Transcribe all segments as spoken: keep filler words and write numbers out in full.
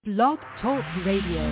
Blog Talk Radio.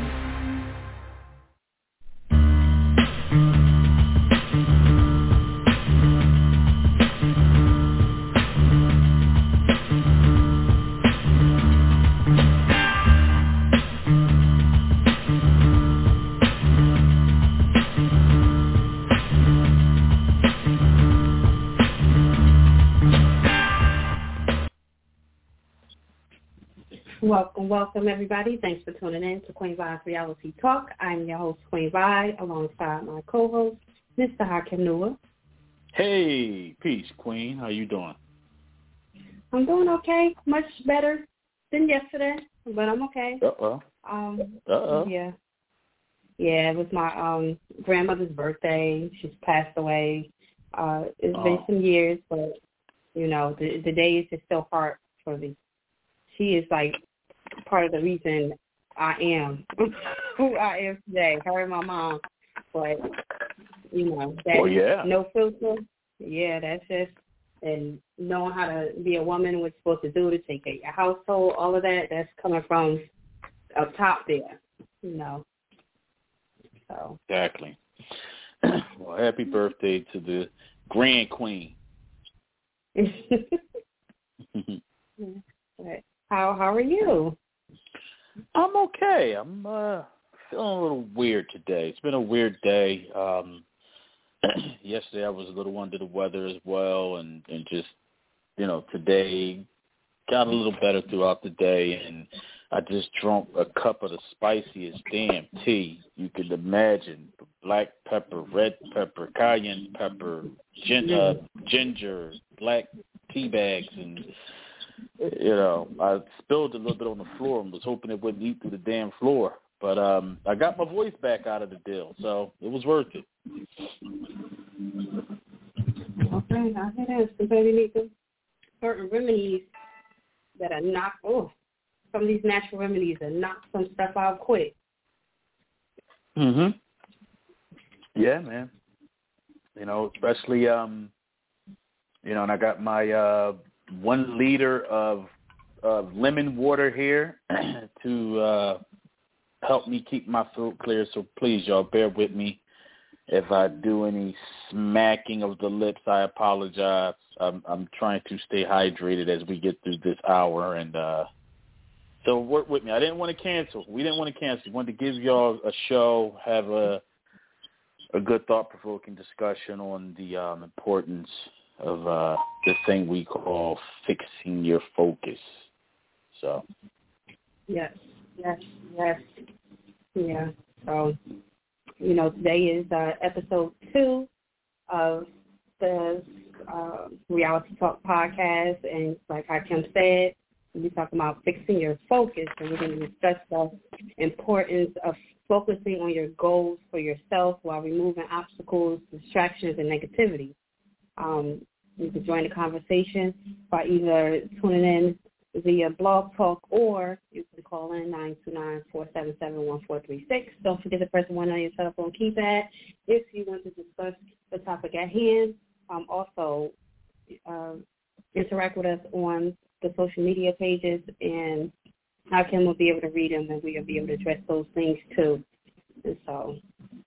Welcome, welcome, everybody. Thanks for tuning in to Queen Vi's Reality Talk. I'm your host, Queen Vi, alongside my co-host, Mister Hakim Noah. Hey, peace, Queen. How you doing? I'm doing okay. Much better than yesterday, but I'm okay. Uh-oh. Um, Uh-oh. Yeah. Yeah, it was my um, grandmother's birthday. She's passed away. Uh, it's oh. been some years, but, you know, the, the day is just still hard for me. She is, like, part of the reason I am who I am today. Her and my mom. But, you know, that well, yeah. no filter, yeah, that's just, and knowing how to be a woman, what you're supposed to do to take care of your household, all of that, that's coming from up top there, you know. So. Exactly. Well, happy birthday to the Grand Queen. Right. How how are you? I'm okay. I'm uh, feeling a little weird today. It's been a weird day. Um, yesterday I was a little under the weather as well, and, and just, you know, today got a little better throughout the day, and I just drank a cup of the spiciest damn tea you could imagine. Black pepper, red pepper, cayenne pepper, gin, uh, ginger, black tea bags, and you know, I spilled a little bit on the floor and was hoping it wouldn't eat through the damn floor. But um, I got my voice back out of the deal, so it was worth it. Okay, I hear that. Somebody need some certain remedies that are knock. Oh, some of these natural remedies that knock some stuff out quick. Mhm. Yeah, man. You know, especially um, you know, and I got my uh. one liter of, of lemon water here to uh, help me keep my throat clear. So please, y'all, bear with me. If I do any smacking of the lips, I apologize. I'm, I'm trying to stay hydrated as we get through this hour. And uh, so work with me. I didn't want to cancel. We didn't want to cancel. We wanted to give y'all a show, have a, a good thought-provoking discussion on the um, importance of uh, the thing we call fixing your focus. So. Yes, yes, yes. Yeah. So, you know, today is uh, episode two of the uh, Reality Talk podcast, and like Hakim said, we're talking about fixing your focus, and we're going to discuss the importance of focusing on your goals for yourself while removing obstacles, distractions, and negativity. Um, you can join the conversation by either tuning in via Blog Talk, or you can call in nine two nine, four seven seven, one four three six. Don't forget to press one on your telephone keypad if you want to discuss the topic at hand. Um, also, uh, interact with us on the social media pages, and Hakim will be able to read them, and we'll be able to address those things too. And so,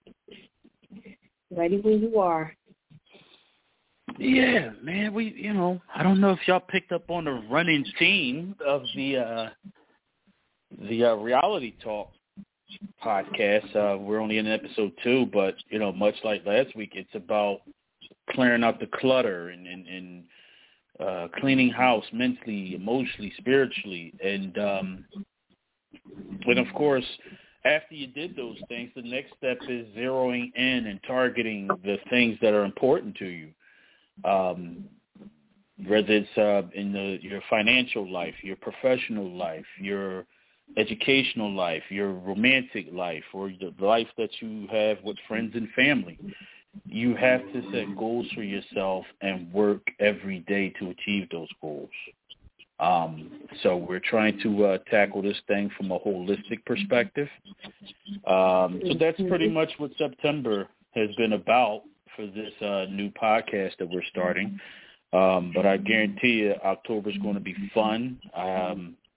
ready when you are. Yeah, man, we, you know, I don't know if y'all picked up on the running theme of the uh, the uh, Reality Talk podcast. Uh, we're only in episode two, but, you know, much like last week, it's about clearing out the clutter and, and, and uh, cleaning house mentally, emotionally, spiritually. And, um, and, of course, after you did those things, the next step is zeroing in and targeting the things that are important to you. Um, whether it's uh, in the, your financial life, your professional life, your educational life, your romantic life, or the life that you have with friends and family. You have to set goals for yourself and work every day to achieve those goals. Um, so we're trying to uh, tackle this thing from a holistic perspective. Um, so that's pretty much what September has been about for this uh, new podcast that we're starting. Um, but I guarantee you October is going to be fun. Um,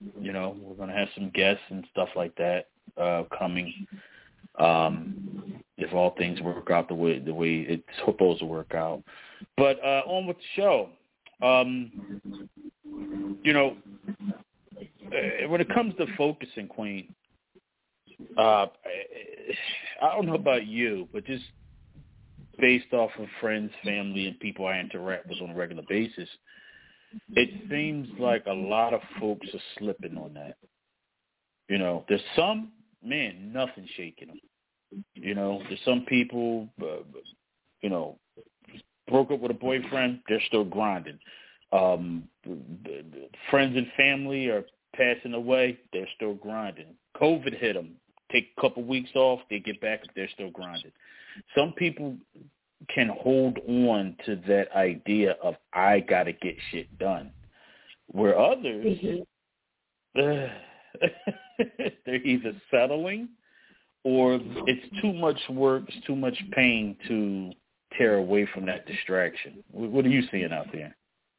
You know, we're going to have some guests and stuff like that uh, coming. Um, if all things work out the way the way it's supposed to work out. But uh, on with the show. Um, you know, when it comes to focusing, Queen, uh, I don't know about you, but just based off of friends, family, and people I interact with on a regular basis, it seems like a lot of folks are slipping on that. You know, there's some, man, nothing shaking them. You know, there's some people, uh, you know, broke up with a boyfriend, they're still grinding. Um, friends and family are passing away, they're still grinding. COVID hit them. Take a couple weeks off, they get back, they're still grinding. Some people can hold on to that idea of, I got to get shit done. Where others, mm-hmm. uh, they're either settling or it's too much work, it's too much pain to tear away from that distraction. What are you seeing out there?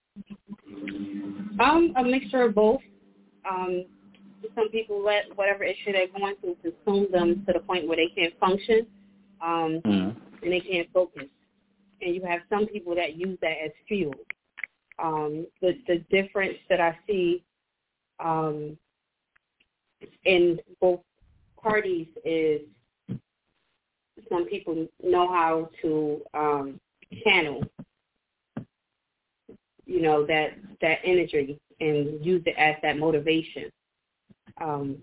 Um, a mixture of both. Um, some people let whatever issue they're going through consume them to the point where they can't function um, mm-hmm. and they can't focus. And you have some people that use that as fuel. Um, the, the difference that I see um, in both parties is some people know how to um, channel, you know, that, that energy and use it as that motivation. Um,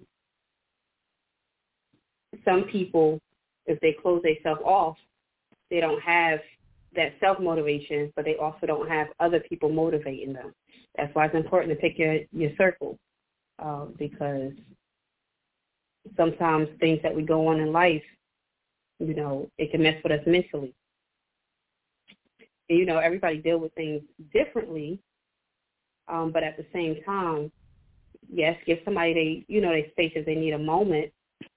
some people, if they close themselves off, they don't have that self-motivation, but they also don't have other people motivating them. That's why it's important to pick your, your circle, uh, because sometimes things that we go on in life, you know, it can mess with us mentally. And, you know, everybody deal with things differently, um, but at the same time, yes, give somebody they, you know, they space if they need a moment,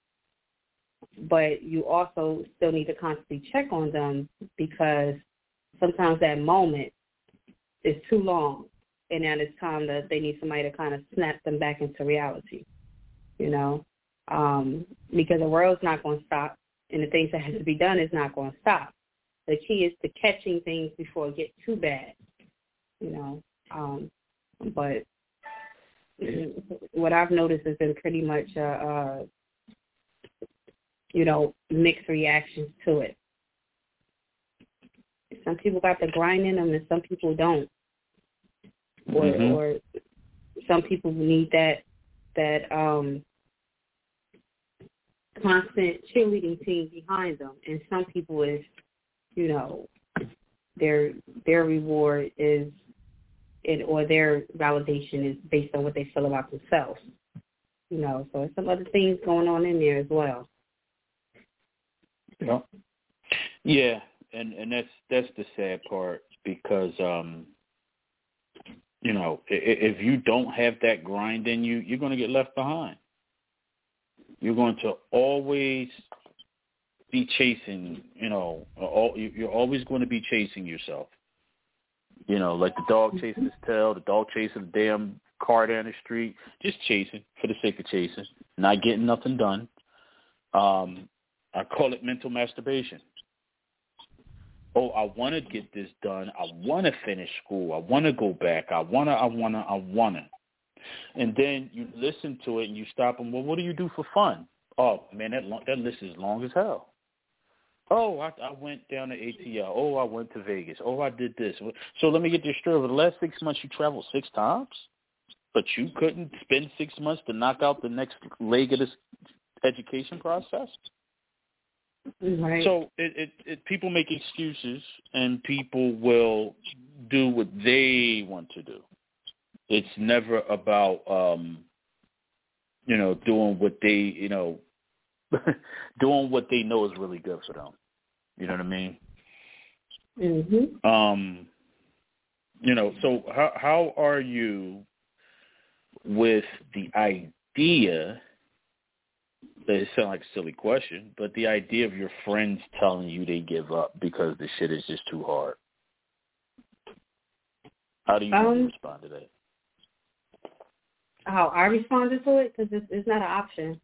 but you also still need to constantly check on them because sometimes that moment is too long, and now it's time that they need somebody to kind of snap them back into reality, you know, um, because the world's not going to stop, and the things that have to be done is not going to stop. The key is to catching things before it gets too bad, you know, um, but what I've noticed has been pretty much, uh, uh, you know, mixed reactions to it. Some people got the grind in them and some people don't. Or, mm-hmm. or some people need that that um, constant cheerleading team behind them. And some people is, you know, their their reward is, it, or their validation is based on what they feel about themselves. You know, so there's some other things going on in there as well. Yeah. Yeah. And and that's that's the sad part because, um, you know, if, if you don't have that grind in you, you're going to get left behind. You're going to always be chasing, you know, all, you're always going to be chasing yourself. You know, like the dog chasing his tail, the dog chasing the damn car down the street, just chasing for the sake of chasing, not getting nothing done. Um, I call it mental masturbation. Oh, I want to get this done. I want to finish school. I want to go back. I want to, I want to, I want to. And then you listen to it and you stop and, well, what do you do for fun? Oh, man, that long, that list is long as hell. Oh, I, I went down to A T L. Oh, I went to Vegas. Oh, I did this. So let me get this straight. Over the last six months, you traveled six times, but you couldn't spend six months to knock out the next leg of this education process? Right. So it, it, it, people make excuses, and people will do what they want to do. It's never about, um, you know, doing what they, you know, doing what they know is really good for them. You know what I mean? Mm-hmm. Um, you know, so how how are you with the idea? It sounds like a silly question, but the idea of your friends telling you they give up because the shit is just too hard. How do you um, respond to that? how I responded to it, because it's, it's not an option.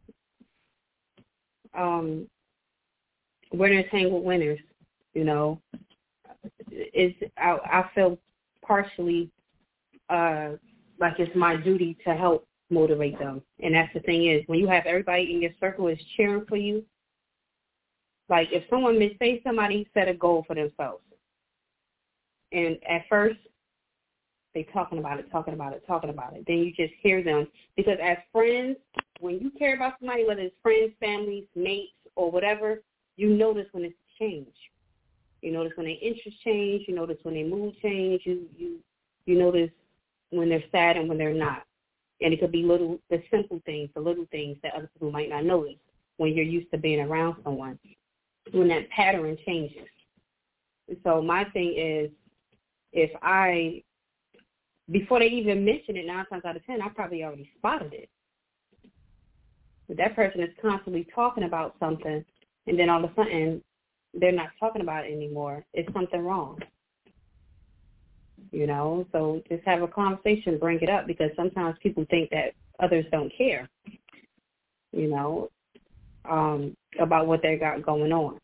Um, winners hang with winners, you know. It's, I, I feel partially uh, like it's my duty to help motivate them. And that's the thing is, when you have everybody in your circle is cheering for you, like if someone, say somebody set a goal for themselves, and at first they talking about it, talking about it, talking about it, then you just hear them. Because as friends, when you care about somebody, whether it's friends, families, mates, or whatever, you notice when it's changed. You notice when their interests change. You notice when their mood change. You you you notice when they're sad and when they're not. And it could be little, the simple things, the little things that other people might not notice when you're used to being around someone, when that pattern changes. So my thing is, if I, before they even mention it, nine times out of ten, I probably already spotted it. But that person is constantly talking about something, and then all of a sudden, they're not talking about it anymore. It's something wrong. You know, so just have a conversation, bring it up, because sometimes people think that others don't care, you know, um, about what they got going on.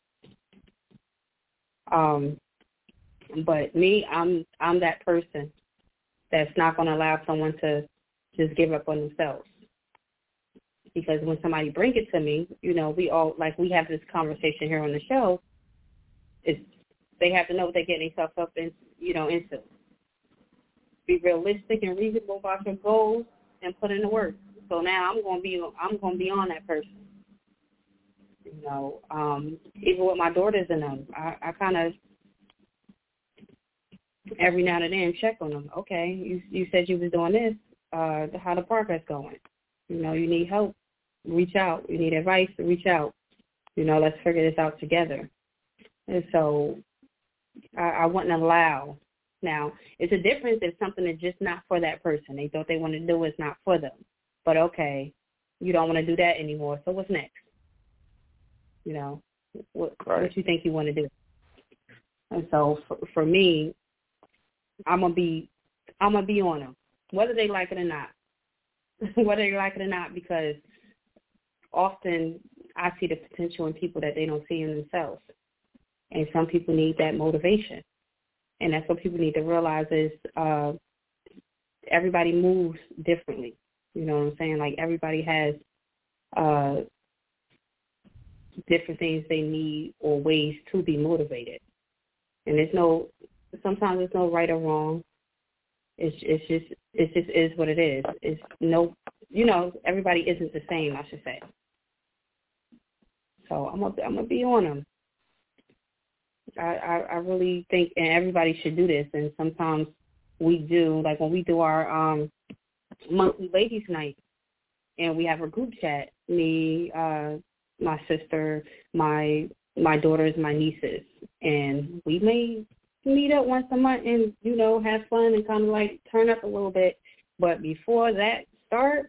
Um, but me, I'm I'm that person that's not going to allow someone to just give up on themselves. Because when somebody brings it to me, you know, we all, like we have this conversation here on the show, it's, they have to know what they're getting themselves up in, you know, into. Be realistic and reasonable about your goals and put in the work. So now I'm going to be I'm going to be on that person. You know, um, even with my daughters and them, I, I kind of every now and then check on them. Okay, you you said you was doing this. Uh, how the progress going? You know, you need help. Reach out. You need advice. Reach out. You know, let's figure this out together. And so I, I wouldn't allow. Now, it's a difference if something is just not for that person. They thought they want to do it's not for them. But, okay, you don't want to do that anymore, so what's next? You know, what, right. what you think you want to do? And so for, for me, I'm going to be I'm gonna be on them, whether they like it or not. Whether they like it or not, because often I see the potential in people that they don't see in themselves. And some people need that motivation. And that's what people need to realize is uh, everybody moves differently. You know what I'm saying? Like everybody has uh, different things they need or ways to be motivated. And there's no, sometimes there's no right or wrong. It's it's just it just is what it is. It's no, you know, everybody isn't the same, I should say. So I'm gonna I'm gonna be on them. I, I, I really think, and everybody should do this, and sometimes we do, like when we do our um, monthly ladies' night, and we have a group chat, me, uh, my sister, my my daughters, my nieces, and we may meet up once a month and, you know, have fun and kind of like turn up a little bit, but before that starts,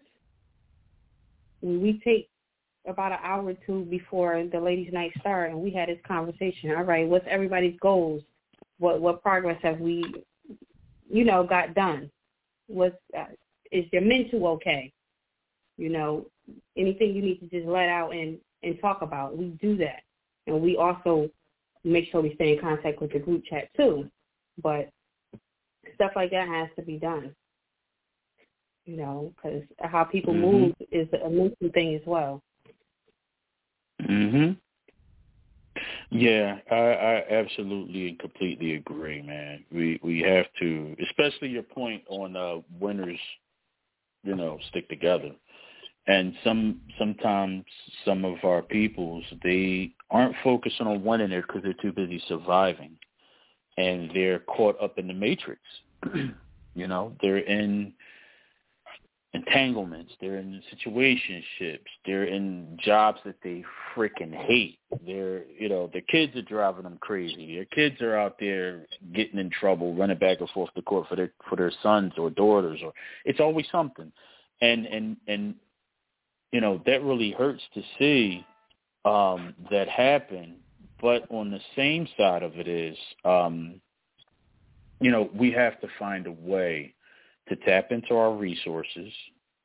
we take about an hour or two before the ladies' night start, and we had this conversation. All right, what's everybody's goals? What what progress have we, you know, got done? What's uh, is your mental okay? You know, anything you need to just let out and, and talk about, we do that. And we also make sure we stay in contact with the group chat too. But stuff like that has to be done. You know, because how people mm-hmm. move is a mental thing as well. Mhm. Yeah, I, I absolutely and completely agree, man. We we have to, especially your point on uh, winners, you know, stick together. And some sometimes some of our peoples, they aren't focusing on winning there because they're too busy surviving, and they're caught up in the matrix. You know, they're in entanglements, they're in situationships, they're in jobs that they freaking hate. They're, you know, their kids are driving them crazy. Their kids are out there getting in trouble, running back and forth to court for their for their sons or daughters, or it's always something. And and and you know, that really hurts to see um, that happen. But on the same side of it is, um, you know, we have to find a way to tap into our resources,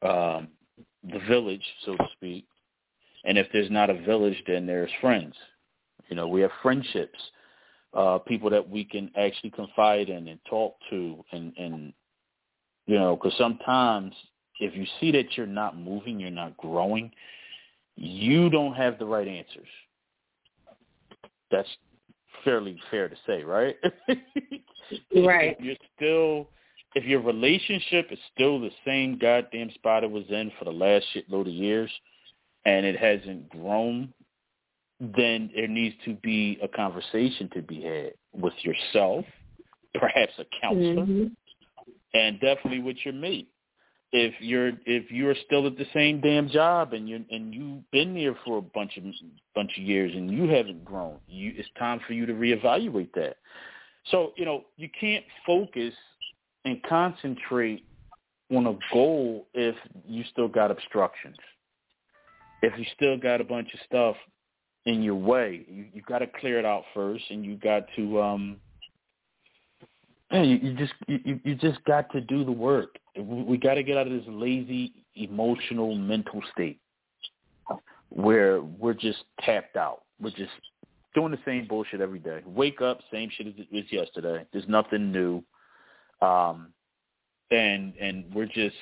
um, the village, so to speak. And if there's not a village, then there's friends. You know, we have friendships, uh, people that we can actually confide in and talk to. And, and you know, because sometimes if you see that you're not moving, you're not growing, you don't have the right answers. That's fairly fair to say, right? Right. If you're still, if your relationship is still the same goddamn spot it was in for the last shitload of years, and it hasn't grown, then there needs to be a conversation to be had with yourself, perhaps a counselor, mm-hmm. and definitely with your mate. If you're if you're still at the same damn job and you and you've been there for a bunch of bunch of years and you haven't grown, you it's time for you to reevaluate that. So, you know, you can't focus and concentrate on a goal if you still got obstructions. If you still got a bunch of stuff in your way, you you got to clear it out first, and you got to um, man, you, you just you you just got to do the work. We got to get out of this lazy, emotional, mental state where we're just tapped out. We're just doing the same bullshit every day. Wake up, same shit as it was yesterday. There's nothing new, um, and and we're just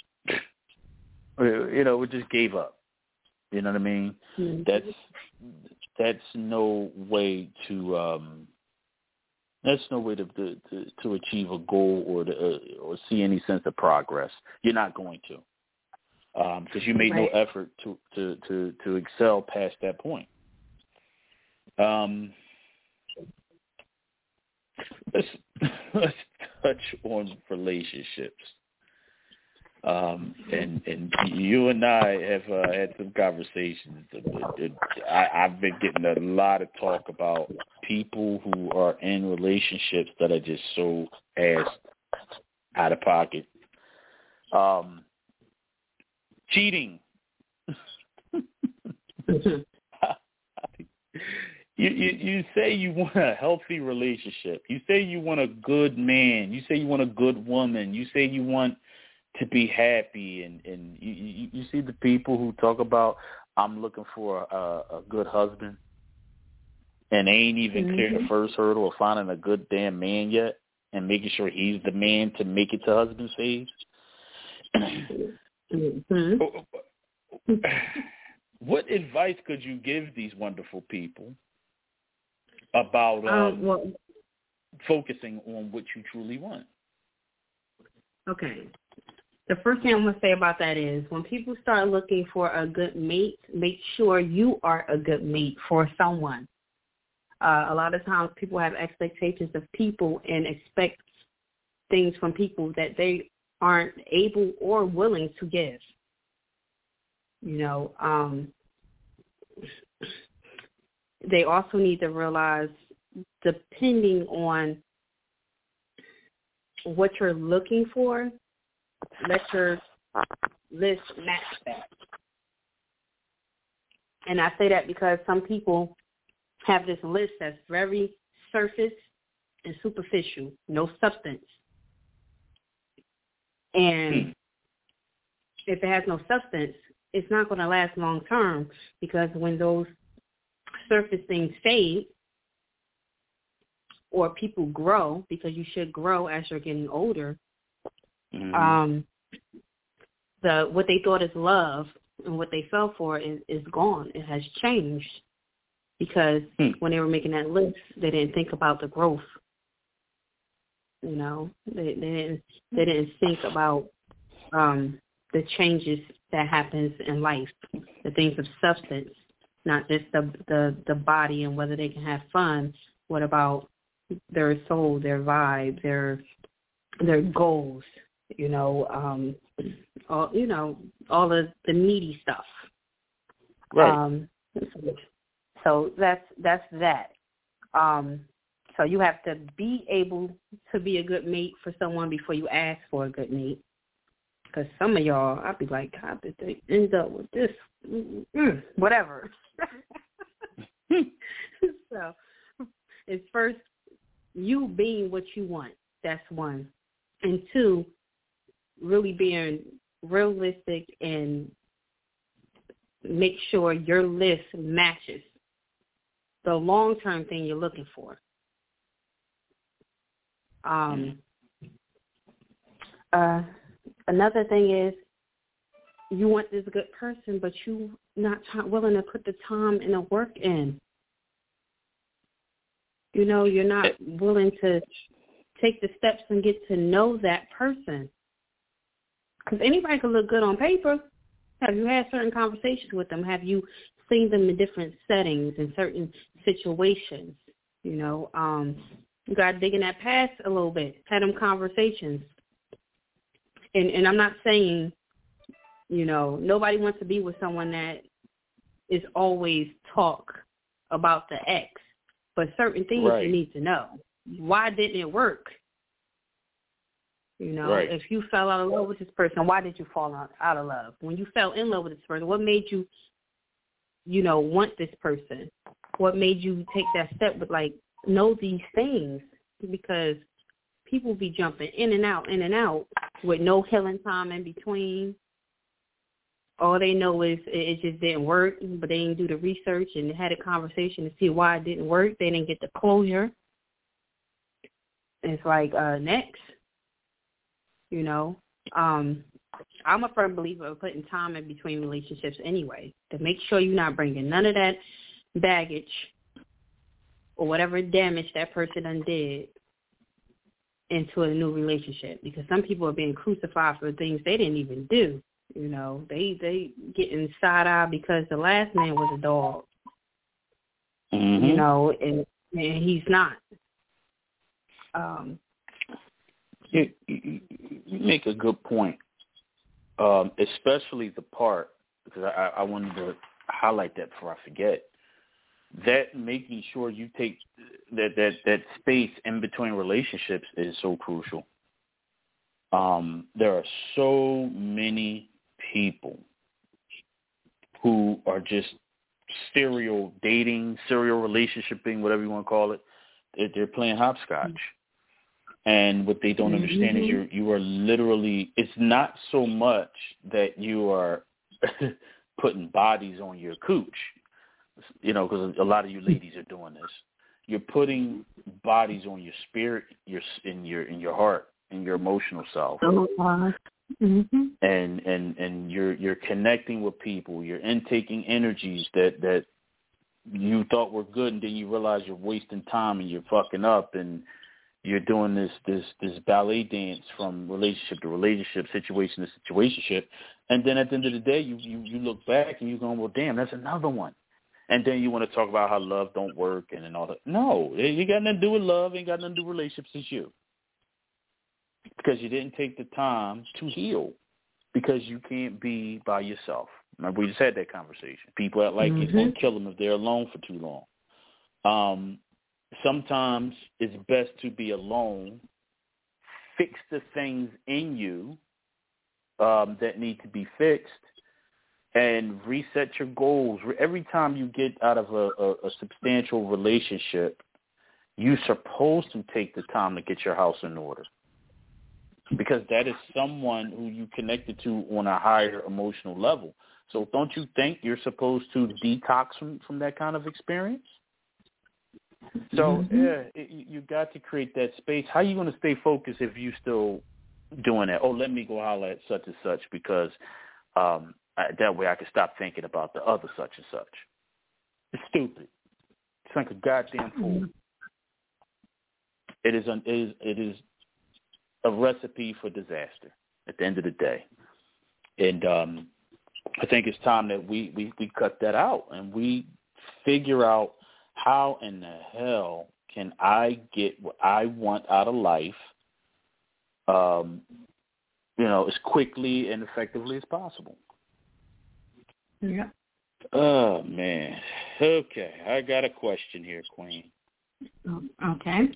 you know we just gave up. You know what I mean? Mm-hmm. That's that's no way to um, that's no way to to, to achieve a goal or to uh, or see any sense of progress. You're not going to, because um, you made right. no effort to, to, to, to excel past that point. Um, let's let's touch on relationships. Um, and, and you and I have uh, had some conversations. I, I've been getting a lot of talk about people who are in relationships that are just so ass out of pocket. Um, cheating. you, you you say you want a healthy relationship. You say you want a good man. You say you want a good woman. You say you want to be happy, and, and you, you, you see the people who talk about, I'm looking for a, a good husband, and they ain't even mm-hmm. cleared the first hurdle of finding a good damn man yet and making sure he's the man to make it to husband phase. Mm-hmm. What advice could you give these wonderful people about um, um, well, focusing on what you truly want? Okay. The first thing I'm going to say about that is when people start looking for a good mate, make sure you are a good mate for someone. Uh, a lot of times people have expectations of people and expect things from people that they aren't able or willing to give. You know, um, they also need to realize, depending on what you're looking for, let your list match that. And I say that because some people have this list that's very surface and superficial, no substance. And if it has no substance, it's not going to last long term, because when those surface things fade or people grow, because you should grow as you're getting older, mm-hmm. um, the what they thought is love and what they fell for is, is gone. It has changed, because hmm. when they were making that list, they didn't think about the growth. You know, they, they didn't they didn't think about um, the changes that happens in life, the things of substance, not just the, the the body and whether they can have fun. What about their soul, their vibe, their their goals? You know, um, all you know, all of the needy stuff. Right. Um, so that's that's that. Um, so you have to be able to be a good mate for someone before you ask for a good mate. Because some of y'all, I'd be like, how did they end up with this? Mm-mm, whatever. So it's first you being what you want. That's one. And two, really being realistic and make sure your list matches the long-term thing you're looking for. Um, uh, another thing is you want this good person, but you're not t- willing to put the time and the work in. You know, you're not willing to take the steps and get to know that person. Because anybody can look good on paper. Have you had certain conversations with them? Have you seen them in different settings, in certain situations? You know, um, you got to dig in that past a little bit, have them conversations. And, and I'm not saying, you know, nobody wants to be with someone that is always talk about the ex. But certain things right. you need to know. Why didn't it work? You know, right. if you fell out of love with this person, why did you fall out, out of love? When you fell in love with this person, what made you, you know, want this person? What made you take that step? But, like, know these things, because people be jumping in and out, in and out with no healing time in between. All they know is it just didn't work, but they didn't do the research and had a conversation to see why it didn't work. They didn't get the closure. It's like, uh, next, you know. Um, I'm a firm believer of putting time in between relationships anyway, to make sure you're not bringing none of that baggage or whatever damage that person done did into a new relationship, because some people are being crucified for things they didn't even do. You know, they they getting side-eye because the last man was a dog. Mm-hmm. You know, and, and he's not. Um, you, you, you make a good point, um, especially the part, because I, I wanted to highlight that before I forget, that making sure you take that, that, that space in between relationships is so crucial. Um, there are so many people who are just serial dating, serial relationshiping, whatever you want to call it. They're, they're playing hopscotch. And what they don't mm-hmm. understand is you you are literally, it's not so much that you are putting bodies on your cooch, you know, because a lot of you ladies are doing this. You're putting bodies on your spirit, your in your in your heart, in your emotional self. Mm-hmm. And and and you're you're connecting with people. You're intaking energies that that you thought were good, and then you realize you're wasting time and you're fucking up, and you're doing this this this ballet dance from relationship to relationship, situation to situationship, and then at the end of the day, you you, you look back and you're going, well, damn, that's another one. And then you want to talk about how love don't work and, and all that. No, you got nothing to do with love. Ain't got nothing to do with relationships. It's you. Because you didn't take the time to heal, because you can't be by yourself. Remember, we just had that conversation. People act like mm-hmm. it's going to kill them if they're alone for too long. Um, sometimes it's best to be alone, fix the things in you um, that need to be fixed, and reset your goals. Every time you get out of a, a, a substantial relationship, you're supposed to take the time to get your house in order. Because that is someone who you connected to on a higher emotional level. So don't you think you're supposed to detox from, from that kind of experience? So, mm-hmm. yeah, it, you got to create that space. How are you going to stay focused if you still doing that? Oh, let me go holler at such and such because um, I, that way I can stop thinking about the other such and such. It's stupid. It's like a goddamn fool. It is, an, it is, it is a recipe for disaster at the end of the day. And um, I think it's time that we, we, we cut that out and we figure out how in the hell can I get what I want out of life, um, you know, as quickly and effectively as possible. Yeah. Oh, man. Okay, I got a question here, Queen. Okay.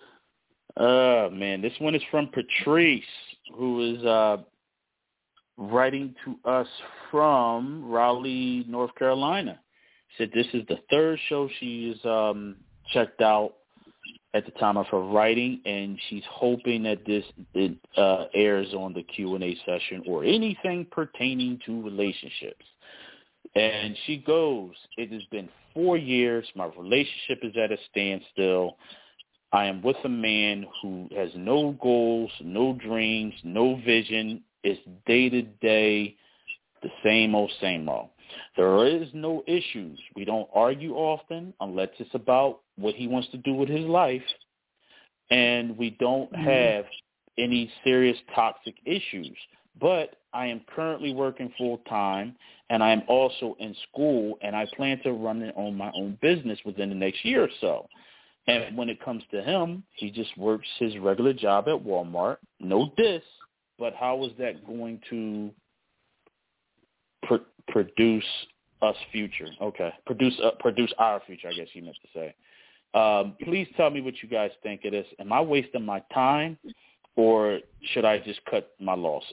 Oh, man, this one is from Patrice, who is uh, writing to us from Raleigh, North Carolina. Said this is the third show she's um, checked out. at the time of her writing, and she's hoping that this it, uh, airs on the Q and A session or anything pertaining to relationships. And she goes, it has been four years. My relationship is at a standstill. I am with a man who has no goals, no dreams, no vision. It's day-to-day, the same old, same old. There is no issues. We don't argue often unless it's about what he wants to do with his life. And we don't Mm-hmm. have any serious toxic issues. But I am currently working full-time, and I am also in school, and I plan to run it on my own business within the next year or so. And when it comes to him, he just works his regular job at Walmart. No diss, but how is that going to pr- produce us future? Okay, produce uh, produce our future, I guess you meant to say. Um, please tell me what you guys think of this. Am I wasting my time, or should I just cut my losses?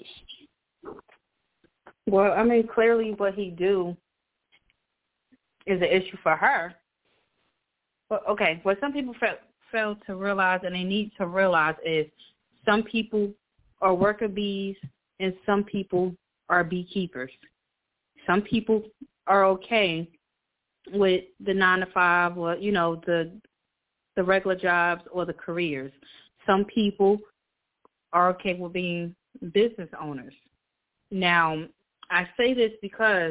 Well, I mean, clearly what he do is an issue for her. But, okay, what some people fail, fail to realize and they need to realize is some people are worker bees and some people are beekeepers. Some people are okay with the nine to five or, you know, the the regular jobs or the careers. Some people are okay with being business owners. Now, I say this because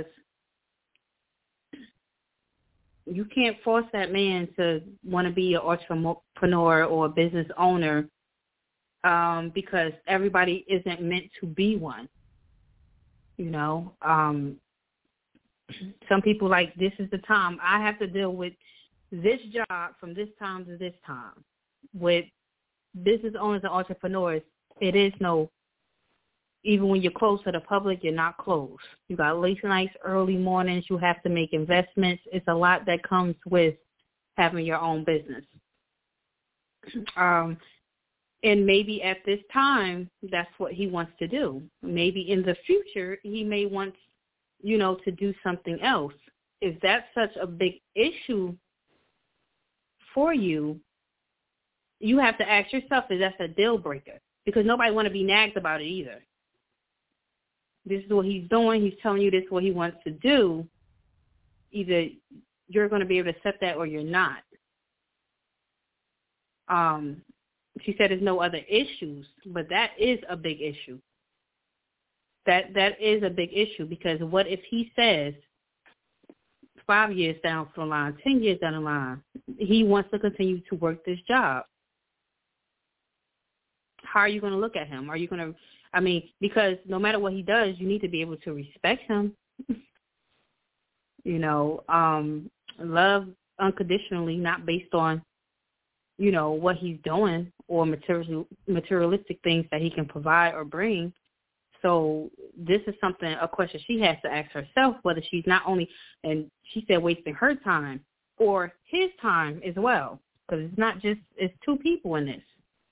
you can't force that man to want to be an entrepreneur or a business owner um, because everybody isn't meant to be one. You know, um, some people like, this is the time I have to deal with this job from this time to this time. With business owners and entrepreneurs, it is no, even when you're close to the public, you're not close. You got late nights, early mornings. You have to make investments. It's a lot that comes with having your own business. Um, and maybe at this time, that's what he wants to do. Maybe in the future, he may want, you know, to do something else. If that's such a big issue for you, you have to ask yourself if that's a deal breaker, because nobody want to be nagged about it either. This is what he's doing. He's telling you this is what he wants to do. Either you're going to be able to accept that or you're not. Um, she said there's no other issues, but that is a big issue. That that is a big issue, because what if he says five years down the line, ten years down the line, he wants to continue to work this job? How are you going to look at him? Are you going to, I mean, because no matter what he does, you need to be able to respect him. You know, um, love unconditionally, not based on, you know, what he's doing or material, materialistic things that he can provide or bring. So this is something, a question she has to ask herself, whether she's not only, and she said, wasting her time or his time as well, because it's not just, it's two people in this.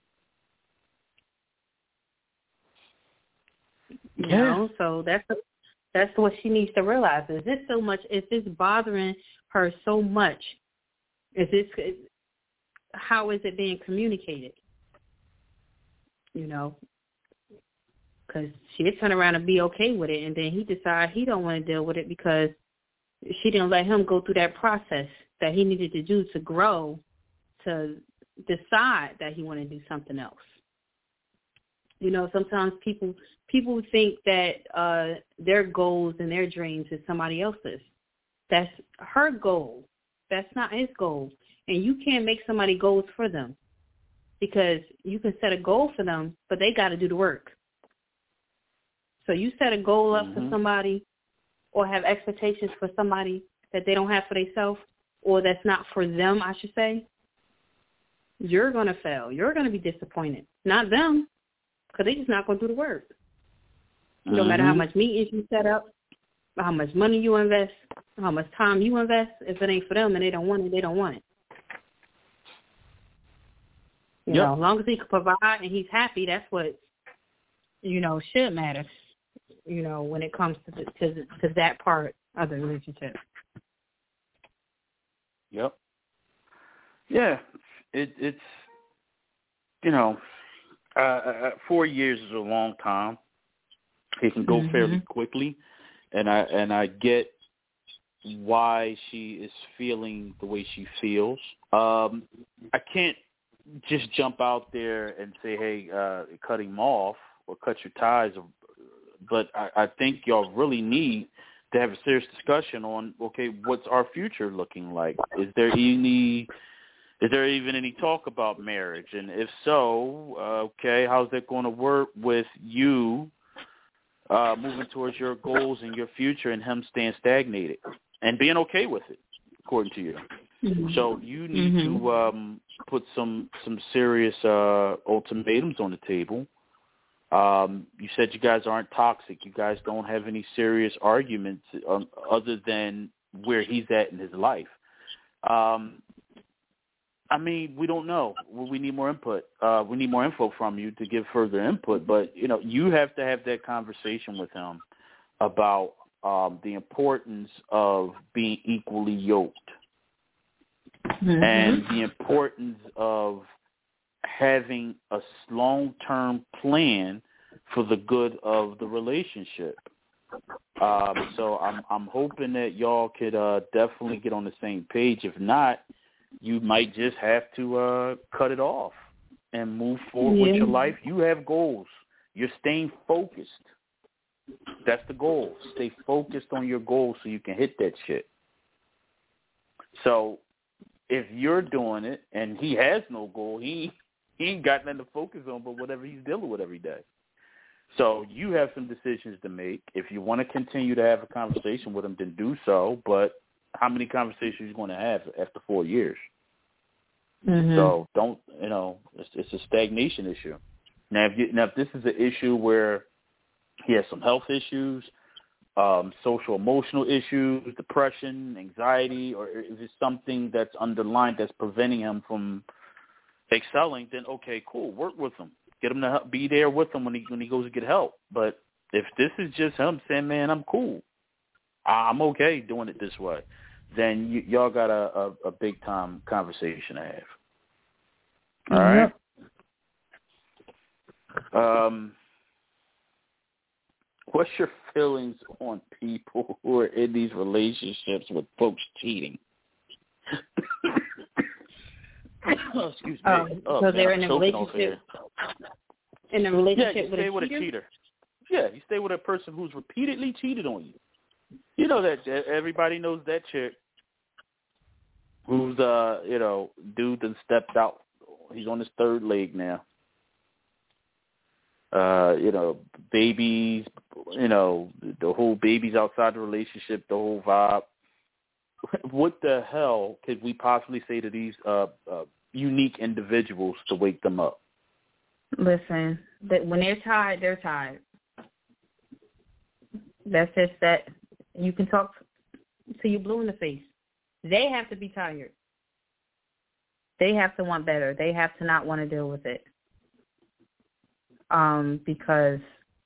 You yeah. know, so that's that's what she needs to realize. Is this so much? Is this bothering her so much? Is this, how is it being communicated? You know, because she'd turn around and be okay with it, and then he decide he don't want to deal with it because she didn't let him go through that process that he needed to do to grow, to decide that he wanted to do something else. You know, sometimes people people think that uh, their goals and their dreams is somebody else's. That's her goal. That's not his goal. And you can't make somebody goals for them, because you can set a goal for them, but they got to do the work. So you set a goal up mm-hmm. for somebody or have expectations for somebody that they don't have for themselves, or that's not for them, I should say, you're going to fail. You're going to be disappointed. Not them, because they're just not going to do the work. Mm-hmm. No matter how much meetings you set up, how much money you invest, how much time you invest, if it ain't for them and they don't want it, they don't want it. You yep. know, as long as he can provide and he's happy, that's what, you know, should matter, you know, when it comes to the, to, the, to that part of the relationship. Yep. Yeah, it, it's you know, uh, four years is a long time. It can go mm-hmm. fairly quickly, and I and I get why she is feeling the way she feels. Um, I can't just jump out there and say, hey, uh, cut him off or cut your ties. But I, I think y'all really need to have a serious discussion on, okay, what's our future looking like? Is there any, is there even any talk about marriage? And if so, uh, okay, how's that going to work with you uh, moving towards your goals and your future and him staying stagnated and being okay with it, according to you? Mm-hmm. So you need mm-hmm. to um, put some some serious uh, ultimatums on the table. Um, you said you guys aren't toxic. You guys don't have any serious arguments um, other than where he's at in his life. Um, I mean, we don't know. We need more input. Uh, we need more info from you to give further input. But, you know, you have to have that conversation with him about um, the importance of being equally yoked. Mm-hmm. And the importance of having a long-term plan for the good of the relationship. Um, so I'm I'm hoping that y'all could uh, definitely get on the same page. If not, you might just have to uh, cut it off and move forward yeah. with your life. You have goals. You're staying focused. That's the goal. Stay focused on your goals so you can hit that shit. So if you're doing it and he has no goal, he he ain't got nothing to focus on but whatever he's dealing with every day. So you have some decisions to make. If you want to continue to have a conversation with him, then do so. But how many conversations are you going to have after four years? Mm-hmm. So don't, you know, it's, it's a stagnation issue. Now, if you, now if this is an issue where he has some health issues, um, social emotional issues, depression, anxiety, or is it something that's underlined that's preventing him from excelling, then okay, cool, work with him. Get him to help, be there with him when he when he goes to get help. But if this is just him saying, man, I'm cool, I'm okay doing it this way, then y- y'all got a, a, a big-time conversation to have. All right? Yep. Um, what's your feelings on people who are in these relationships with folks cheating? Oh, excuse me. Um, oh, so man, they're I'm in a relationship. In a relationship yeah, you with stay a with cheater? a cheater. Yeah, you stay with a person who's repeatedly cheated on you. You know that everybody knows that chick who's uh, you know, dude that stepped out. He's on his third leg now. Uh, you know, babies. You know, the whole babies outside the relationship. The whole vibe. What the hell could we possibly say to these uh, uh, unique individuals to wake them up? Listen, that when they're tired, they're tired. That's just that. You can talk till you blue in the face. They have to be tired. They have to want better. They have to not want to deal with it. Um, because,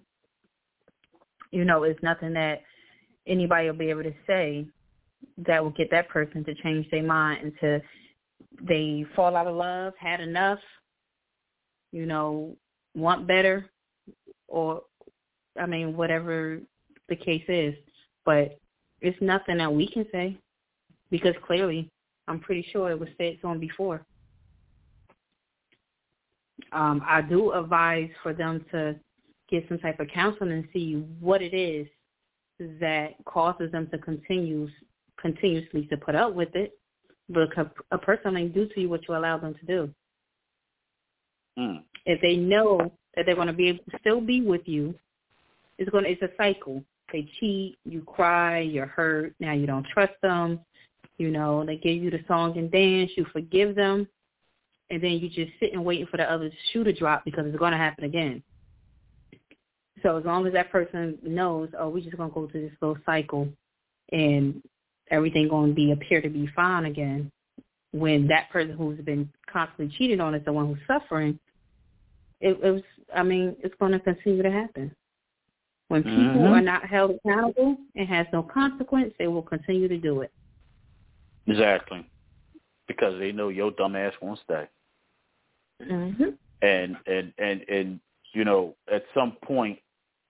you know, it's nothing that anybody will be able to say that will get that person to change their mind until they fall out of love, had enough, you know, want better, or, I mean, whatever the case is. But it's nothing that we can say because clearly I'm pretty sure it was said to him before. Um, I do advise for them to get some type of counseling and see what it is that causes them to continue continuously to put up with it, because a person ain't do to you what you allow them to do. Mm. If they know that they're going to be able to still be with you, it's going to, it's a cycle. They cheat, you cry, you're hurt, now you don't trust them, you know, they give you the song and dance, you forgive them, and then you just sitting waiting for the other shoe to drop because it's going to happen again. So as long as that person knows, oh, we're just going to go through this little cycle and everything going to be appear to be fine again, when that person who's been constantly cheated on is the one who's suffering, it, it was, I mean, it's going to continue to happen. When people mm-hmm. are not held accountable and has no consequence, they will continue to do it. Exactly. Because they know your dumb ass won't stay. Mm-hmm. and and and and you know, at some point,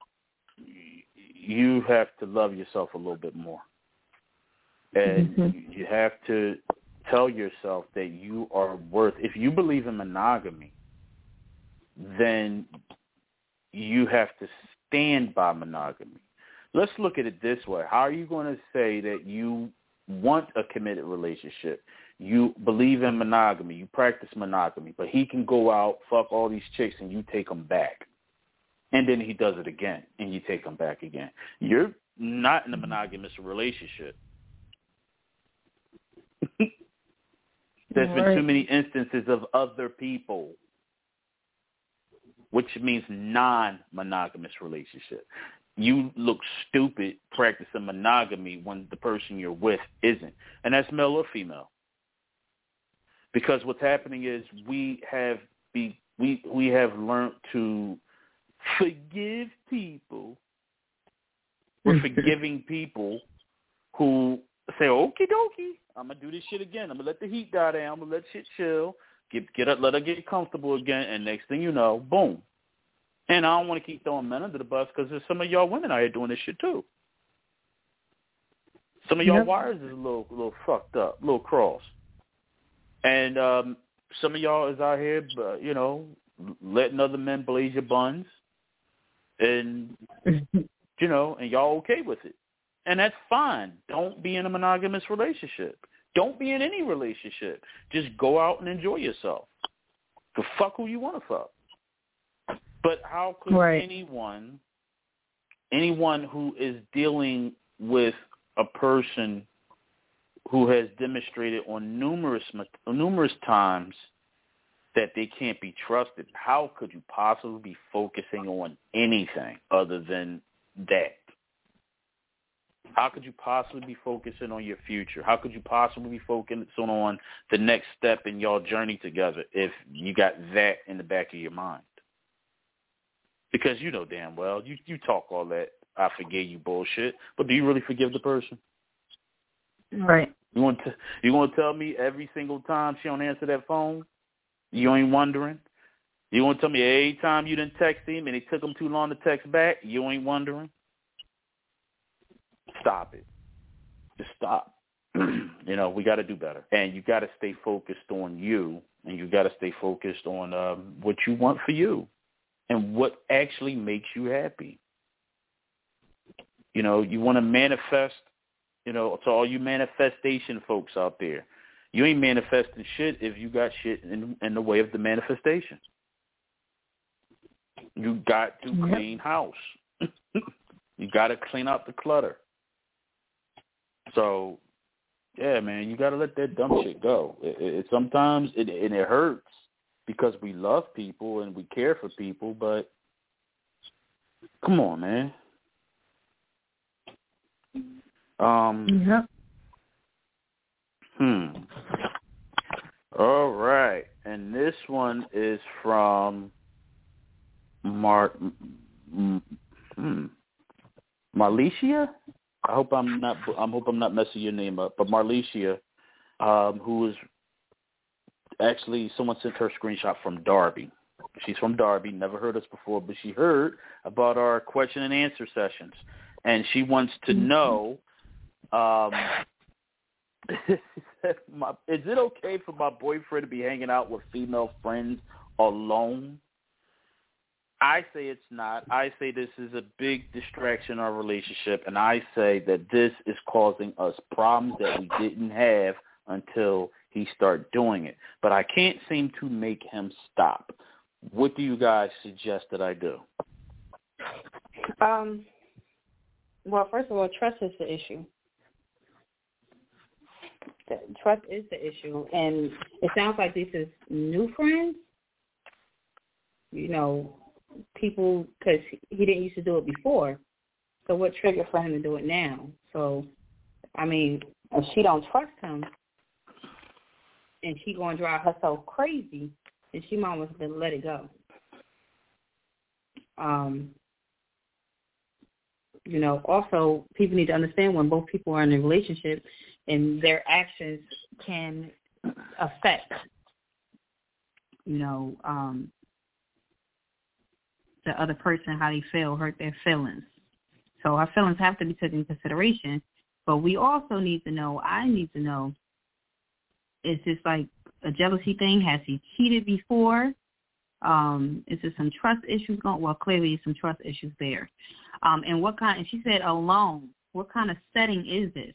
you have to love yourself a little bit more, and mm-hmm. you have to tell yourself that you are worth. If you believe in monogamy, then you have to stand by monogamy. Let's look at it this way. How are you going to say that you want a committed relationship? You believe in monogamy. You practice monogamy. But he can go out, fuck all these chicks, and you take them back. And then he does it again, and you take them back again. You're not in a monogamous relationship. There's right. been too many instances of other people, which means non-monogamous relationship. You look stupid practicing monogamy when the person you're with isn't. And that's male or female. Because what's happening is we have be we we have learned to forgive people. We're forgiving people who say, okie dokie, I'm going to do this shit again. I'm going to let the heat die down. I'm going to let shit chill. Get, get up, let her get comfortable again. And next thing you know, boom. And I don't want to keep throwing men under the bus because there's some of y'all women out here doing this shit too. Some of y'all yep. wires is a little, a little fucked up, a little cross. And um, some of y'all is out here, uh, you know, letting other men blaze your buns. And, you know, and y'all okay with it. And that's fine. Don't be in a monogamous relationship. Don't be in any relationship. Just go out and enjoy yourself. To fuck who you want to fuck. But how could right. anyone, anyone who is dealing with a person who has demonstrated on numerous numerous times that they can't be trusted, how could you possibly be focusing on anything other than that? How could you possibly be focusing on your future? How could you possibly be focusing on the next step in your journey together if you got that in the back of your mind? Because you know damn well, you, you talk all that I forgave you bullshit, but do you really forgive the person? Right. You want to you want to tell me every single time she don't answer that phone, you ain't wondering? You want to tell me every time you didn't text him and it took him too long to text back, you ain't wondering? Stop it. Just stop. You know, we got to do better. And you got to stay focused on you, and you got to stay focused on um, what you want for you and what actually makes you happy. You know, you want to manifest, you know, to all you manifestation folks out there, you ain't manifesting shit if you got shit in, in the way of the manifestation. You got to clean house. You got to clean up the clutter. So, yeah, man, you got to let that dumb shit go. It, it, sometimes it, and it hurts because we love people and we care for people, but come on, man. Um. Yeah. Hmm. All right, and this one is from Mar. Hmm. Marlicia. I hope I'm not. I hope I'm not messing your name up. But Marlicia, um, who is actually someone sent her a screenshot from Darby. She's from Darby. Never heard us before, but she heard about our question and answer sessions, and she wants to know. Um, is it okay for my boyfriend to be hanging out with female friends alone? I say it's not. I say this is a big distraction in our relationship, and I say that this is causing us problems that we didn't have until he started doing it. But I can't seem to make him stop. What do you guys suggest that I do? Um. Well, first of all, trust is the issue. Trust is the issue, and it sounds like this is new friends. You know, people, because he didn't used to do it before. So what triggered for him to do it now? So, I mean, if she don't trust him, and she going to drive herself crazy, then she might want to let it go. Um. You know, also, people need to understand when both people are in a relationship and their actions can affect, you know, um, the other person, how they feel, hurt their feelings. So our feelings have to be taken into consideration. But we also need to know, I need to know, is this like a jealousy thing? Has he cheated before? Um, is there some trust issues going? Well, clearly there's some trust issues there. Um, and what kind, and she said alone, what kind of setting is this?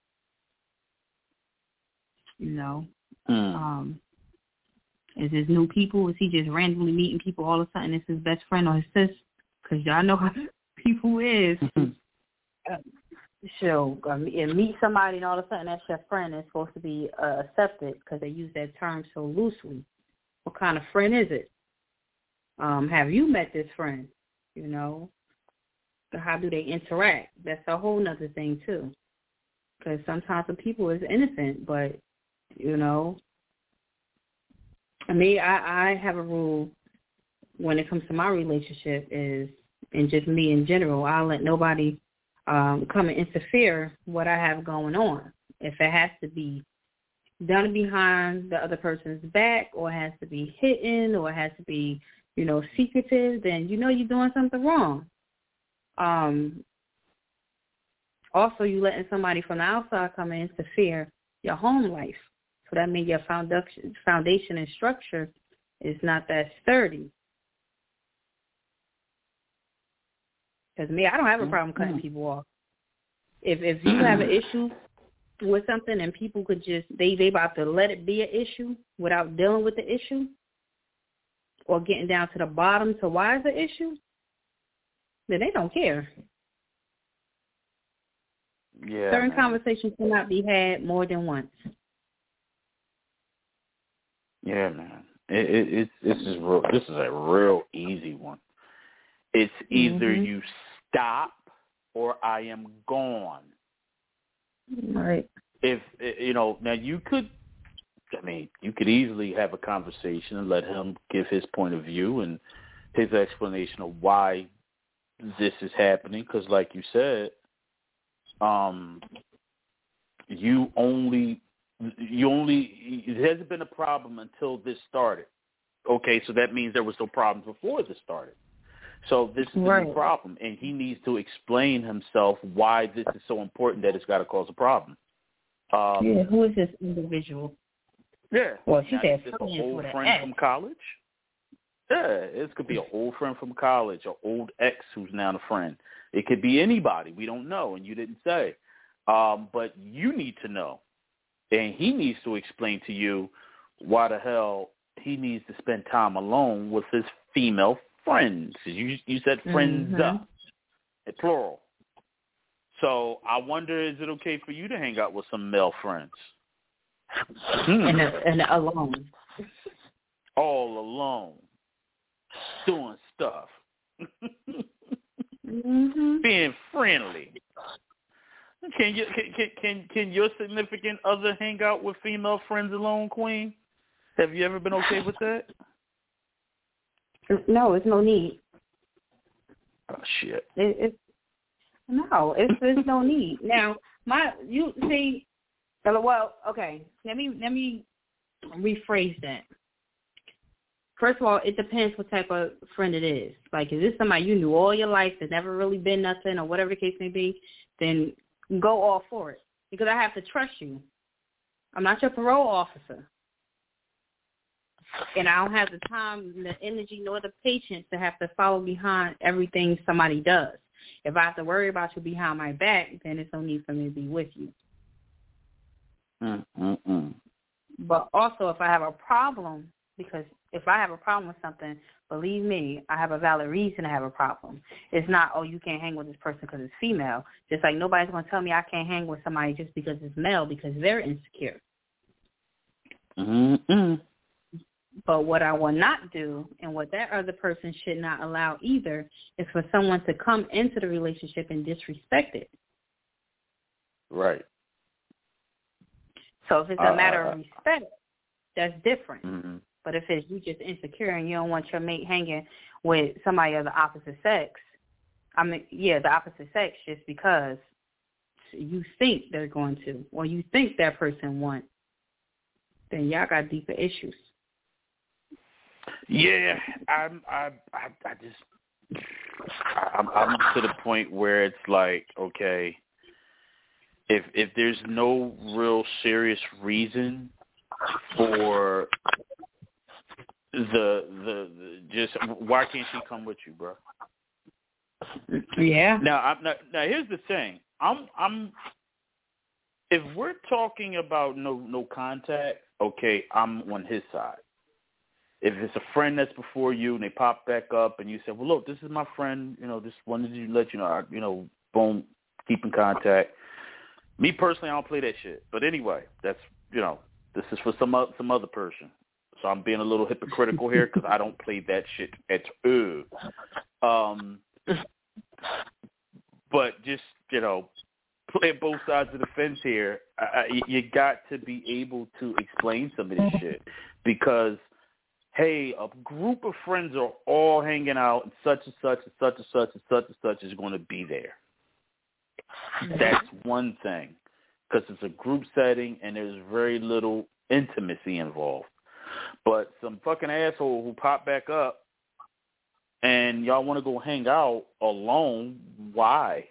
You know, mm. um, is this new people? Is he just randomly meeting people all of a sudden? It's his best friend or his sis? Because y'all know how people is. uh, so, um, and meet somebody and all of a sudden that's your friend. It's supposed to be uh, accepted because they use that term so loosely. What kind of friend is it? Um, have you met this friend? You know, how do they interact? That's a whole nother thing too. Because sometimes the people is innocent, but you know, I mean, I, I have a rule when it comes to my relationship is, and just me in general, I'll let nobody um, come and interfere what I have going on. If it has to be done behind the other person's back, or it has to be hidden, or it has to be, you know, secretive, then you know you're doing something wrong. Um, also, you letting somebody from the outside come and interfere your home life. So that means your foundation, foundation and structure is not that sturdy. Because me, I don't have a problem cutting people off. If if you have an issue with something and people could just, they, they about to let it be an issue without dealing with the issue or getting down to the bottom to why it's an issue, then they don't care. Yeah, Certain man. conversations cannot be had more than once. Yeah, man. It, it, it's this is real. This is a real easy one. It's either mm-hmm. you stop or I am gone. Right. If you know, now you could. I mean, you could easily have a conversation and let him give his point of view and his explanation of why this is happening. Because, like you said, um, you only. You only, it hasn't been a problem until this started. Okay, so that means there was no problem before this started. So this is the right. new problem, and he needs to explain himself why this is so important that it's got to cause a problem. Um, yeah, who is this individual? Yeah. Well, she now, said it's an old friend from college. Yeah, it could be an old friend from college, an old ex who's now a friend. It could be anybody. We don't know, and you didn't say. Um, but you need to know. And he needs to explain to you why the hell he needs to spend time alone with his female friends. You you said friends, mm-hmm. plural. So I wonder, is it okay for you to hang out with some male friends? Hmm. And, and alone. All alone. Doing stuff. mm-hmm. Being friendly. Can you can, can can can your significant other hang out with female friends alone, Queen? Have you ever been okay with that? No, it's no need. Oh shit! It, it's no, it's there's no need. Now, my you see, well, okay. Let me let me rephrase that. First of all, it depends what type of friend it is. Like, is this somebody you knew all your life that's never really been nothing, or whatever the case may be? Then go all for it, because I have to trust you. I'm not your parole officer. And I don't have the time, the energy, nor the patience to have to follow behind everything somebody does. If I have to worry about you behind my back, then it's no need for me to be with you. Mm-mm-mm. But also, if I have a problem, because if I have a problem with something, believe me, I have a valid reason to have a problem. It's not, oh, you can't hang with this person because it's female. Just like nobody's going to tell me I can't hang with somebody just because it's male, because they're insecure. Mm-mm. But what I will not do, and what that other person should not allow either, is for someone to come into the relationship and disrespect it. Right. So if it's a matter of respect, that's different. Mm-hmm. But if it's you just insecure and you don't want your mate hanging with somebody of the opposite sex, I mean, yeah, the opposite sex, just because you think they're going to, or you think that person wants, then y'all got deeper issues. Yeah, I'm, I, I, I just, I'm, I'm to the point where it's like, okay, if if there's no real serious reason for the the, the just why can't she come with you, bro? Yeah. Now, I'm not, now here's the thing. I'm I'm if we're talking about no no contact, okay, I'm on his side. If it's a friend that's before you and they pop back up and you say, well, look, this is my friend, you know, just wanted to let you know, I, you know, boom, keep in contact. Me personally, I don't play that shit. But anyway, that's, you know, this is for some some other person. So I'm being a little hypocritical here because I don't play that shit at all. Um, but just, you know, play both sides of the fence here. I, I, you got to be able to explain some of this shit because, hey, a group of friends are all hanging out and such and such and such and such and such and such is going to be there. That's one thing because it's a group setting and there's very little intimacy involved. But some fucking asshole who popped back up and y'all want to go hang out alone, why?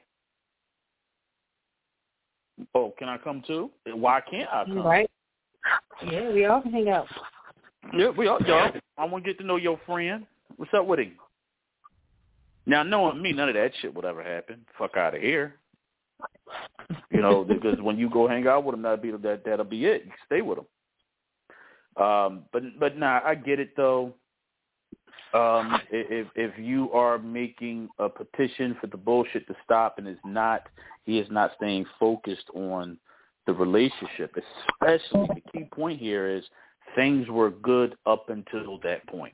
Oh, can I come too? Why can't I come? Right. Yeah, we all can hang out. Yeah, we all, y'all. I want to get to know your friend. What's up with him? Now, knowing me, none of that shit would ever happen. Fuck out of here. You know, because when you go hang out with him, that'll be that. That'll be it. You stay with him. Um, but but nah, I get it though. Um, if if you are making a petition for the bullshit to stop and is not, he is not staying focused on the relationship. Especially the key point here is things were good up until that point.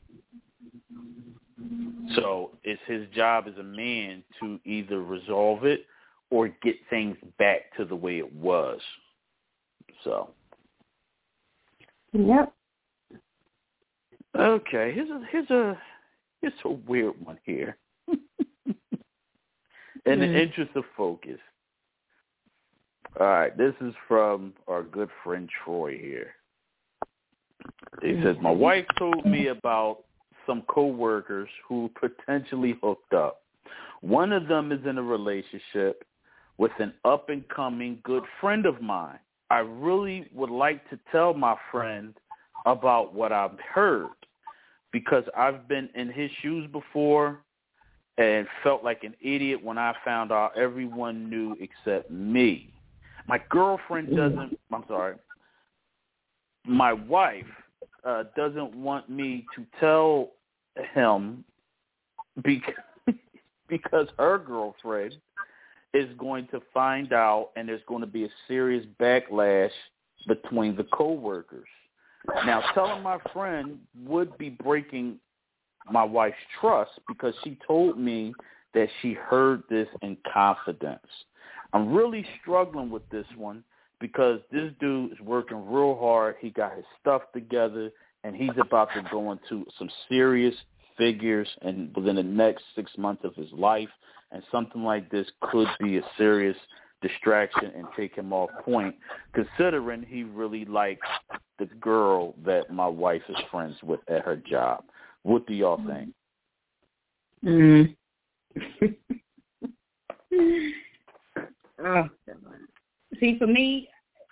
So it's his job as a man to either resolve it or get things back to the way it was. So. Yep. Okay, here's a here's a here's a weird one here. In mm. the interest of focus. All right, this is from our good friend Troy here. He says, my wife told me about some coworkers who potentially hooked up. One of them is in a relationship with an up-and-coming good friend of mine. I really would like to tell my friend about what I've heard because I've been in his shoes before and felt like an idiot when I found out everyone knew except me. My girlfriend doesn't, I'm sorry, my wife uh, doesn't want me to tell him because, because her girlfriend is going to find out and there's going to be a serious backlash between the coworkers. Now, telling my friend would be breaking my wife's trust because she told me that she heard this in confidence. I'm really struggling with this one because this dude is working real hard. He got his stuff together, and he's about to go into some serious figures and within the next six months of his life, and something like this could be a serious distraction and take him off point, considering he really likes the girl that my wife is friends with at her job. What do y'all think? Mm. oh. See, for me,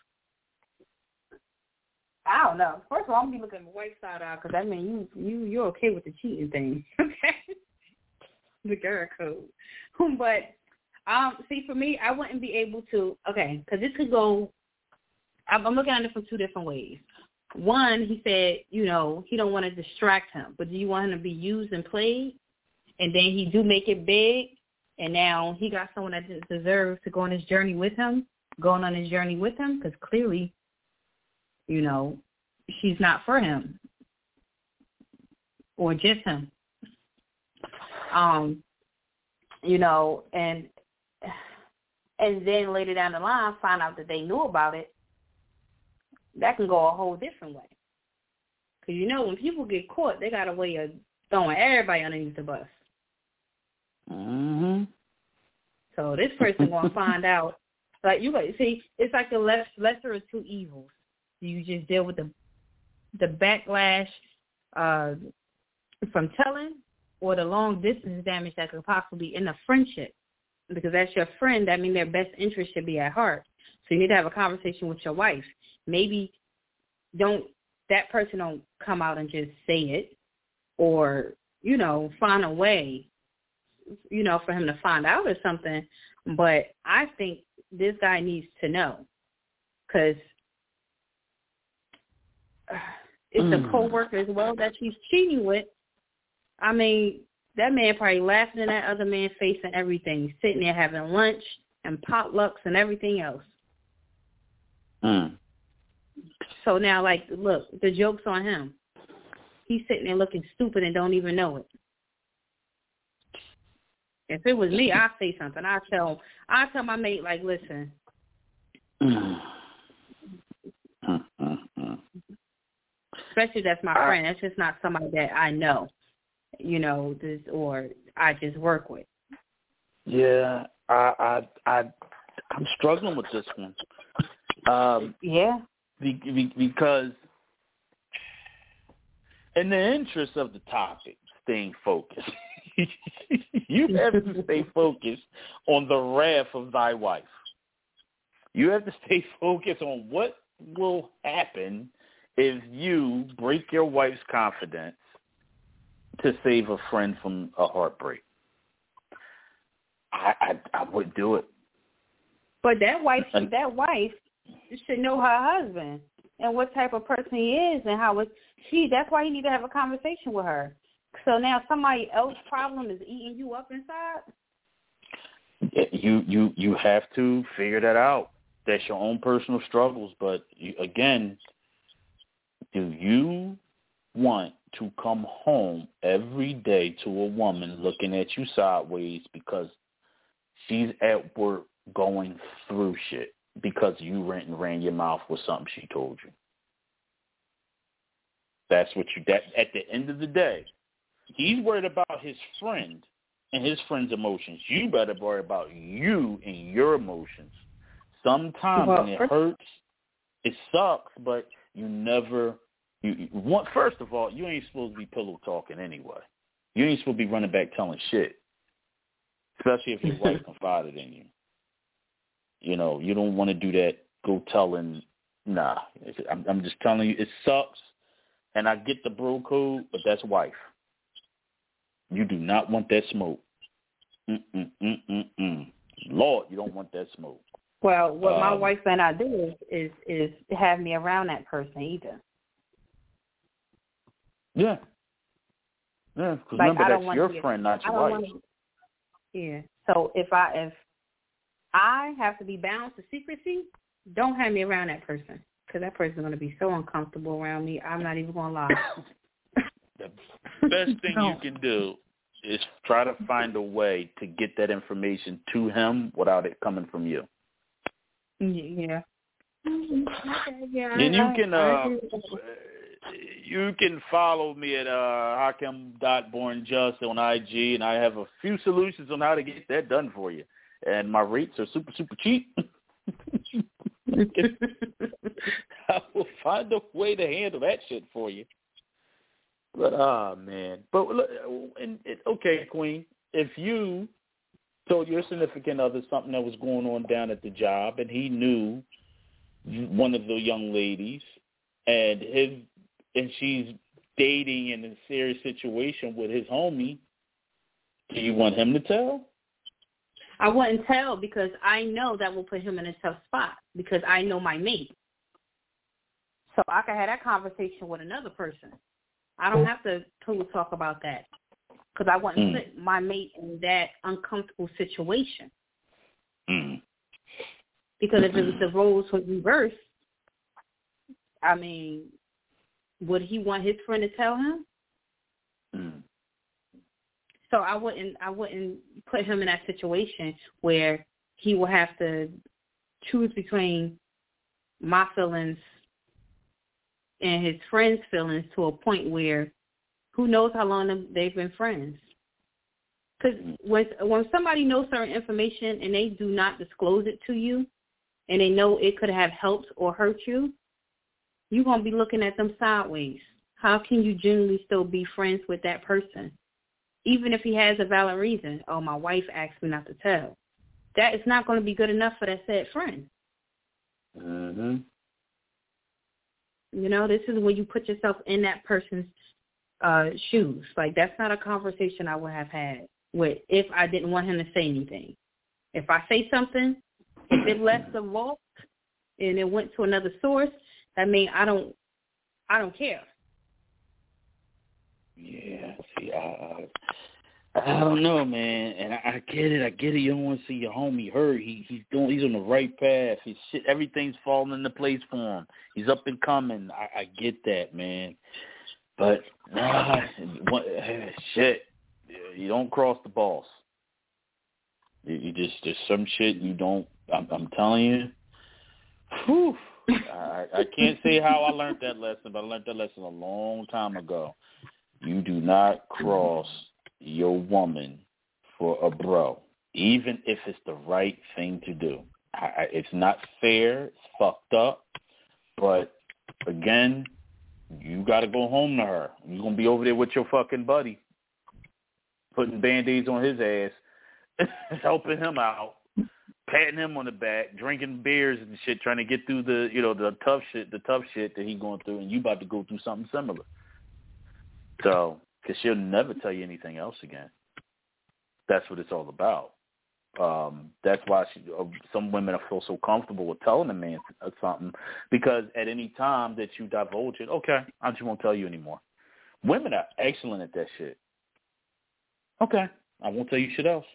I don't know. First of all, I'm gonna be looking at my wife's side out because I mean, you you you're okay with the cheating thing, okay? The girl code, but um, see, for me, I wouldn't be able to. Okay, because this could go. I'm, I'm looking at it from two different ways. One, he said, you know, he don't want to distract him, but do you want him to be used and played? And then he do make it big, and now he got someone that deserves to go on his journey with him, going on his journey with him, because clearly, you know, she's not for him or just him. Um, you know, and and then later down the line, find out that they knew about it. That can go a whole different way. Because, you know, when people get caught, they got a way of throwing everybody underneath the bus. Mm-hmm. So this person going to find out. Like, you see, it's like the less, lesser of two evils. You just deal with the the backlash uh, from telling, or the long distance damage that could possibly be in a friendship. Because that's your friend, that means their best interest should be at heart. So you need to have a conversation with your wife. Maybe don't that person don't come out and just say it, or, you know, find a way, you know, for him to find out or something. But I think this guy needs to know, because it's mm. a coworker as well that she's cheating with. I mean, that man probably laughing in that other man's face and everything, sitting there having lunch and potlucks and everything else. Mm. So now, like, look, the joke's on him. He's sitting there looking stupid and don't even know it. If it was me, I'd say something. I'd tell, I'd tell my mate, like, listen. Mm. Especially that's my friend. That's just not somebody that I know, you know, this or I just work with. Yeah, I, I, I, I'm struggling with this one. Um, yeah. Be, be, because in the interest of the topic, staying focused, you have to stay focused on the wrath of thy wife. You have to stay focused on what will happen if you break your wife's confidence to save a friend from a heartbreak. I, I, I would do it. But that wife, that wife should know her husband and what type of person he is and how it's she. That's why you need to have a conversation with her. So now somebody else's problem is eating you up inside. You you you have to figure that out. That's your own personal struggles. But you, again, do you want to come home every day to a woman looking at you sideways because she's at work going through shit because you ran, ran your mouth with something she told you? That's what you, that at the end of the day, he's worried about his friend and his friend's emotions. You better worry about you and your emotions. Sometimes well, when it hurts, it sucks, but you never, you, you want, first of all, you ain't supposed to be pillow talking anyway. You ain't supposed to be running back telling shit, especially if your wife confided in you. You know, you don't want to do that, go telling, nah. I'm, I'm just telling you, it sucks, and I get the bro code, but that's wife. You do not want that smoke. Mm-mm-mm-mm-mm. Lord, you don't want that smoke. Well, what um, my wife and I do is, is is have me around that person either. Yeah. Yeah, because like, remember, that's your to, friend, not your wife. To, yeah. So if I if I have to be bound to secrecy, don't have me around that person, because that person is going to be so uncomfortable around me. I'm not even going to lie. The best thing no. you can do is try to find a way to get that information to him without it coming from you. Yeah. Okay, yeah. And you I, can I, uh, I you can follow me at uh, Hakim dot Born Just on I G, and I have a few solutions on how to get that done for you. And my rates are super, super cheap. I will find a way to handle that shit for you. But, ah, oh, man. But, look, and, and, okay, Queen, if you told your significant other something that was going on down at the job, and he knew one of the young ladies, and his and she's dating in a serious situation with his homie, do you want him to tell? I wouldn't tell, because I know that will put him in a tough spot, because I know my mate. So I can have that conversation with another person. I don't have to talk about that, because I wouldn't mm. put my mate in that uncomfortable situation. Mm. Because if it was the roles were reversed, I mean, would he want his friend to tell him? Mm. So I wouldn't I wouldn't put him in that situation where he will have to choose between my feelings and his friend's feelings, to a point where who knows how long they've been friends. Because when, when somebody knows certain information and they do not disclose it to you, and they know it could have helped or hurt you, you're going to be looking at them sideways. How can you genuinely still be friends with that person? even if he has a valid reason, oh, my wife asked me not to tell, that is not going to be good enough for that said friend. Mm-hmm. You know, this is when you put yourself in that person's uh, shoes. Like, that's not a conversation I would have had with if I didn't want him to say anything. If I say something, if it left the vault and it went to another source, that means I don't, I don't care. Yeah, see, I, I, I don't know, man, and I, I get it. I get it. You don't want to see your homie hurt. He, he's doing. He's on the right path. His shit, everything's falling into place for him. He's up and coming. I, I get that, man. But nah, what, shit, you don't cross the balls. You, you just there's some shit you don't. I'm, I'm telling you. Whew, I, I can't say how I learned that lesson, but I learned that lesson a long time ago. You do not cross your woman for a bro, even if it's the right thing to do. I, I, it's not fair. It's fucked up. But, again, you got to go home to her. You're going to be over there with your fucking buddy, putting Band-Aids on his ass, helping him out, patting him on the back, drinking beers and shit, trying to get through the, you know, the tough shit, the tough shit that he going through, and you about to go through something similar. So, because she'll never tell you anything else again. That's what it's all about. Um, that's why she, uh, some women feel so comfortable with telling a man something, because at any time that you divulge it, okay, I just won't tell you anymore. Women are excellent at that shit. Okay, I won't tell you shit else.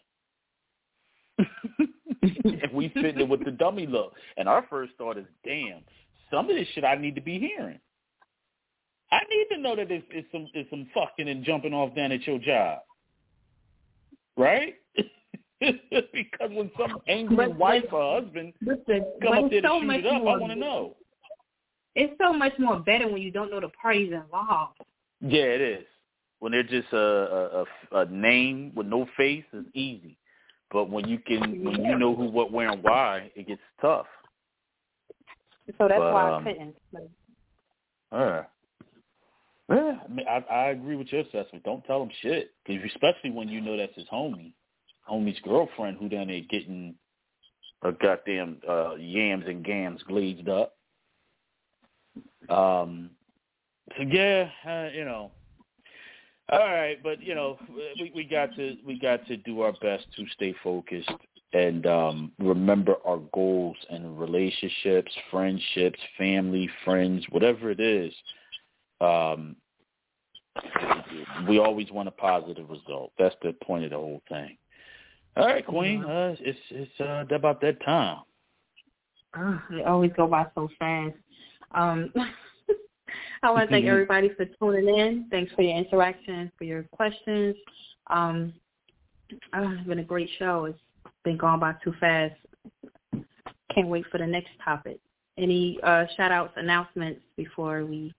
And we fit in with the dummy look. And our first thought is, damn, some of this shit I need to be hearing. I need to know that it's, it's some it's some fucking and jumping off down at your job, right? Because when some angry but, wife but, or husband listen, come up there so to shoot it up, more, I want to know. It's so much more better when you don't know the parties involved. Yeah, it is. When they're just a, a, a, a name with no face, it's easy. But when you can, when you know who, what, where, and why, it gets tough. So that's but, why um, I couldn't. All right. Yeah, I, mean, I, I agree with your assessment. Don't tell him shit, because especially when you know that's his homie, homie's girlfriend, who down there getting a goddamn uh, yams and gams glazed up. Um. So yeah, uh, you know. All right, but you know, we, we got to we got to do our best to stay focused and um, remember our goals and relationships, friendships, family, friends, whatever it is. Um, we always want a positive result. That's the point of the whole thing. All right, Queen. Uh, it's it's uh, about that time. Oh, they always go by so fast. Um, I want to thank everybody for tuning in. Thanks for your interaction, for your questions. Um, oh, it's been a great show. It's been going by too fast. Can't wait for the next topic. Any uh, shout-outs, announcements before we...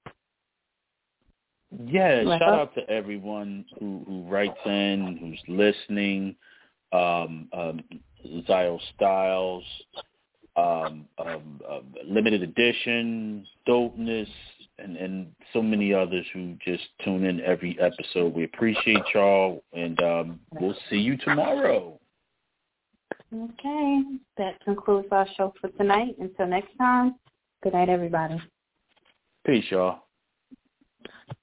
Yeah, shout up? out to everyone who, who writes in, who's listening. Um, um, Zio Styles, um, um, uh, Limited Edition, Dopeness, and, and so many others who just tune in every episode. We appreciate y'all, and um, we'll see you tomorrow. Okay, that concludes our show for tonight. Until next time, good night, everybody. Peace, y'all.